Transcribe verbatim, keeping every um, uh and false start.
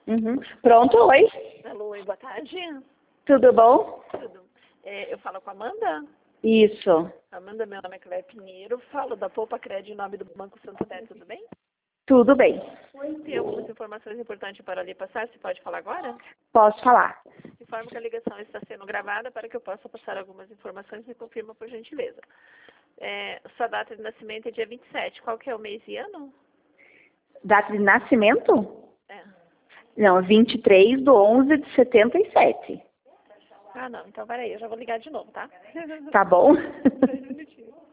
Uhum. Pronto, oi? Alô, oi, boa tarde. Tudo bom? Tudo. É, eu falo com a Amanda. Isso. Amanda, meu nome é Cléia Pinheiro. Falo da Poupa Cred em nome do Banco Santander, tudo bem? Tudo bem. Tem algumas informações importantes para lhe passar, você pode falar agora? Posso falar? Informo que a ligação está sendo gravada para que eu possa passar algumas informações. Me confirma, por gentileza. É, sua data de nascimento é dia vinte e sete. Qual que é o mês e ano? Data de nascimento? É. Não, vinte e três de onze de setenta e sete. Ah, não. Então, peraí, eu já vou ligar de novo, tá? Tá bom? Dois minutinhos.